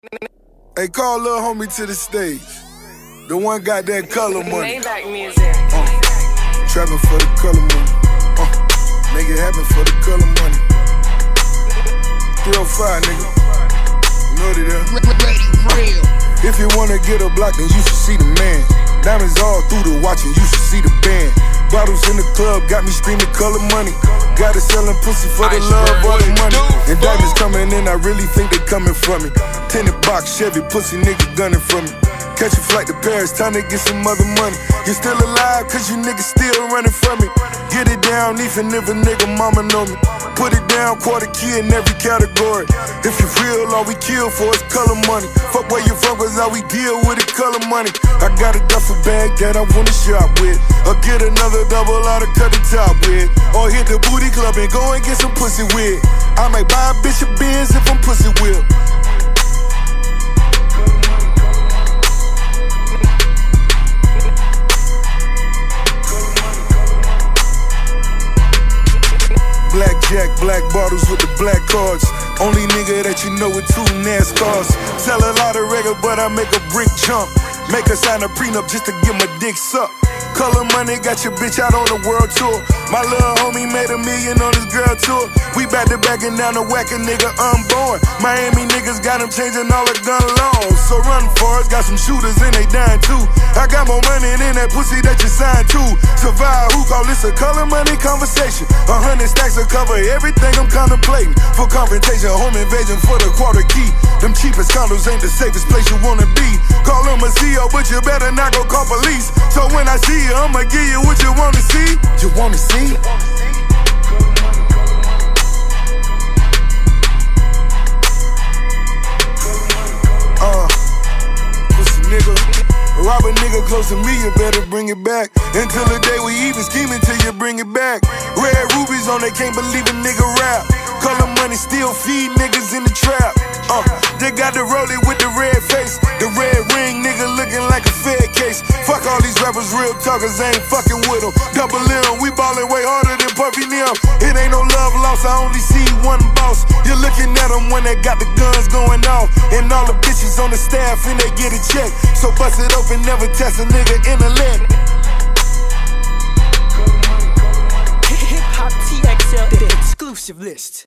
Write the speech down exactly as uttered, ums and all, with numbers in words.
Hey, call little homie to the stage. The one got that color money. Maybach music. Uh, trapping for the color money. Uh, make it happen for the color money. three oh five, nigga. You know they there. Ready, real. If you wanna get a block, then you should see the man. Diamonds all through the watch and you should see the band. Bottles in the club got me screaming color money. Got it selling pussy for the love or the money. And diamonds coming in, I really think they coming from me. Tinted box, Chevy, pussy nigga gunning from me. Catch a flight to Paris, time to get some other money. You still alive, cause you niggas still running from me. Get it down, even if a nigga mama know me. Put it down, quarter key in every category. If you real, all we kill for is color money. Fuck where you from, cause all we deal with is color money. I got a duffel bag that I wanna shop with. Or get another double out of cut the top with. Or hit the booty club and go and get some pussy with. I might buy a bitch a Benz if I'm pussy with. Blackjack, black bottles with the black cards. Only nigga that you know with two NASCARs. Sell a lot of regular, but I make a brick jump. Make her sign a prenup just to get my dick sucked. Color money got your bitch out on the world tour. My little homie made a million on his girl tour. We back to backing down to whack a nigga unborn. Miami niggas got them changing all the gun laws. So run for us, got some shooters and they dying too. I got more money than that pussy that you signed to. Survive, who call this a color money conversation? A hundred stacks will cover everything I'm contemplating. For confrontation, home invasion for the quarter key. Them cheapest condos ain't the safest place you wanna be. Call them a C O, but you better not go call police. So when I see you, I'ma give you what you wanna see. You wanna see? Uh, pussy nigga. Rob a nigga close to me, you better bring it back. Until the day we even scheming till you bring it back. Red rubies on, they can't believe a nigga rap. Color money still feed niggas in the trap. Uh, they got the rollie with the red face. The red ring, nigga looking like a Fed case. Fuck all these rappers, real talkers, I ain't fucking with them. Double M, we ballin' way harder than Puffy Nim. It ain't no love lost, I only see one boss. You're looking at them when they got the guns going off. And all the bitches on the staff and they get a check. So bust it open, never test a nigga in the leg. Hip Hop T X L, the exclusive list.